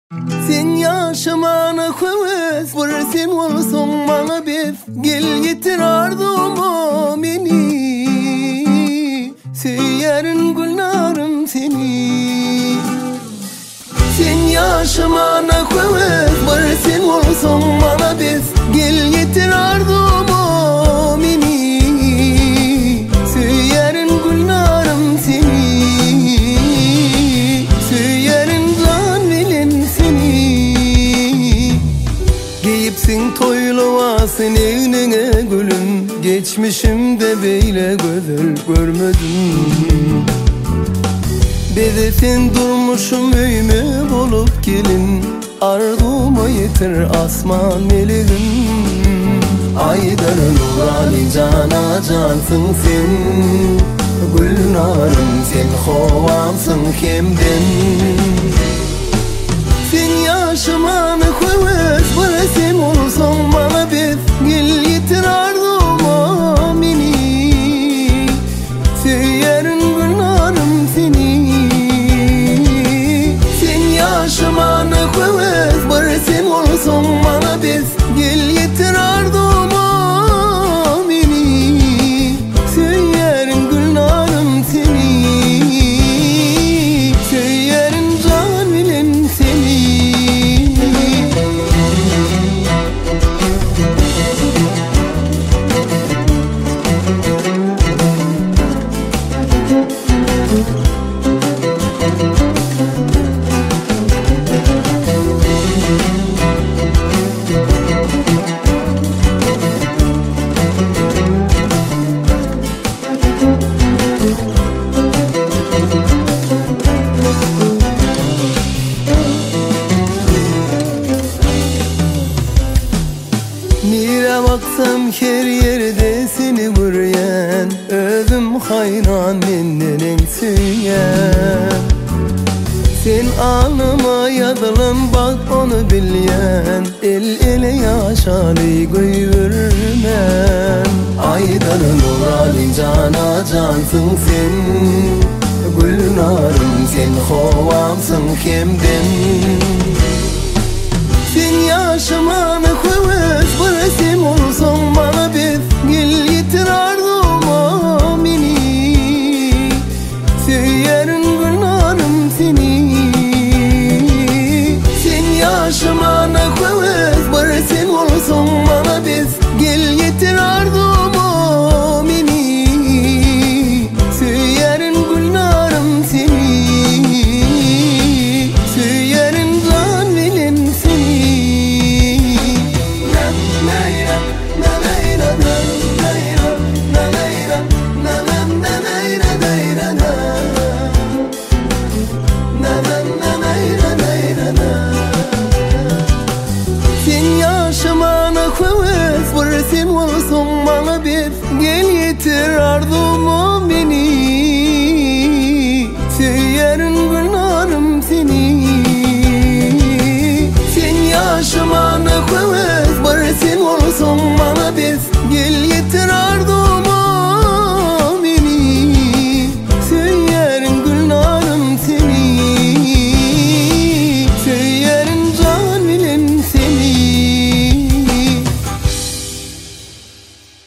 Sen yaşamana heves var, sen olsun bana bes. Gel getir ardıma beni, söylerin güllerim seni. Sen yaşamana heves var, sen olsun bana bes. Gel getir ardıma beni, söylerin güllerim seni. Giyipsin toylavasın evine gülüm, geçmişimde böyle güzel görmedim. Bedesin durmuşum öyme bulup gelin, ardıma yetir asman meleğim. Aydarın nurani cana cansın sen, gülnarım sen hovamsın hemden. Sen yaşamana heves var, sen olsun bana bes. Gel getir ardıma beni, söylerin güllerim seni. Sen yaşamana heves var, sen olsun bana bes. Gel getir ardıma beni, söylerin güllerim seni. Söylerin can bilen seni. Nire baksam her yerde seni görüyen, özüm hayran menden söyleyen. Sen alnıma yazılın bak onu bilyen, el ele yaşarı görmem. Aydarın nurali cana cansın sen, gülnarım sen hovamsın hemden. Sen yaşamana heves